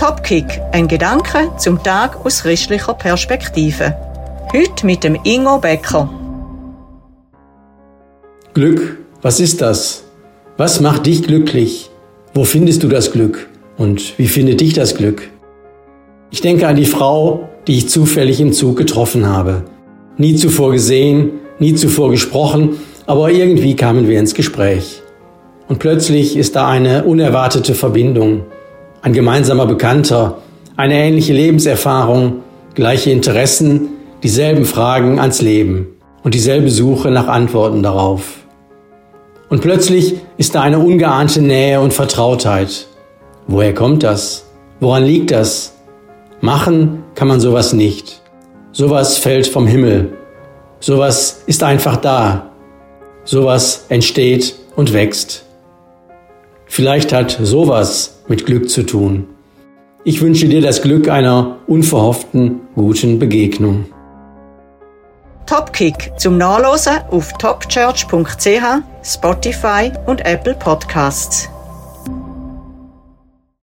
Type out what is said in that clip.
Topkick, ein Gedanke zum Tag aus christlicher Perspektive. Heute mit dem Ingo Becker. Glück, was ist das? Was macht dich glücklich? Wo findest du das Glück? Und wie findet dich das Glück? Ich denke an die Frau, die ich zufällig im Zug getroffen habe. Nie zuvor gesehen, nie zuvor gesprochen, aber irgendwie kamen wir ins Gespräch. Und plötzlich ist da eine unerwartete Verbindung, ein gemeinsamer Bekannter, eine ähnliche Lebenserfahrung, gleiche Interessen, dieselben Fragen ans Leben und dieselbe Suche nach Antworten darauf. Und plötzlich ist da eine ungeahnte Nähe und Vertrautheit. Woher kommt das? Woran liegt das? Machen kann man sowas nicht. Sowas fällt vom Himmel. Sowas ist einfach da. Sowas entsteht und wächst. Vielleicht hat sowas mit Glück zu tun. Ich wünsche dir das Glück einer unverhofften, guten Begegnung. Topkick zum Nachlesen auf topchurch.ch, Spotify und Apple Podcasts.